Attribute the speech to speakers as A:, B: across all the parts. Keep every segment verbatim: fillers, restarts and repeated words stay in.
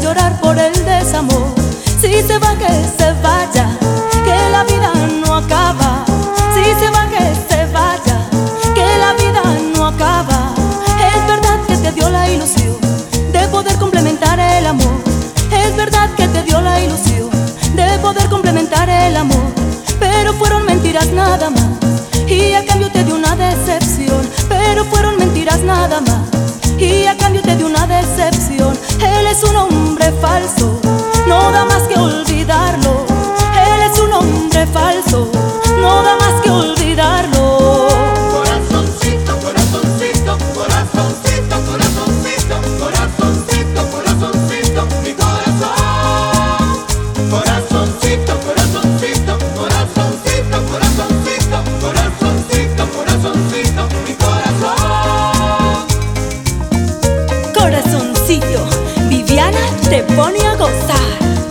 A: llorar por el desamor. Si se va, que se vaya, que la vida no acaba. Si se va, que se vaya, que la vida no acaba. Es verdad que te dio la ilusión de poder complementar el amor. Es verdad que te dio la ilusión de poder complementar el amor, pero fueron mentiras nada más, y a cambio te dio una decepción. Pero fueron mentiras nada más, y a cambio te dio una decepción. Él es un hombre falso, no da más que olvidarlo. Él es un hombre falso, no da más que olvidarlo.
B: Corazoncito, corazoncito, corazoncito, corazoncito, corazoncito, corazoncito, mi corazón. Corazoncito, corazoncito, corazoncito, corazoncito, corazoncito, corazoncito, mi corazón.
A: Corazoncito, Viviana te pone a gozar.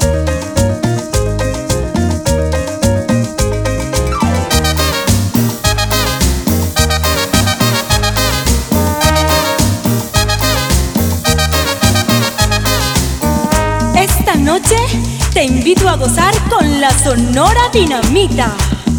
A: Esta noche te invito a gozar con la Sonora Dinamita.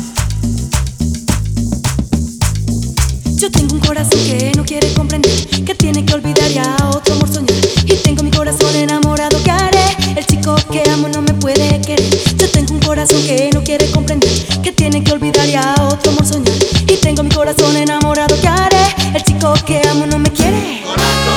A: Yo tengo un corazón que no quiere comprender, que tiene que olvidar y a otro amor soñar. Y tengo mi corazón enamorado, ¿qué haré? El chico que amo no me puede querer. Yo tengo un corazón que no quiere comprender, que tiene que olvidar y a otro amor soñar. Y tengo mi corazón enamorado, ¿qué haré? El chico que amo no me quiere.
B: Corazón.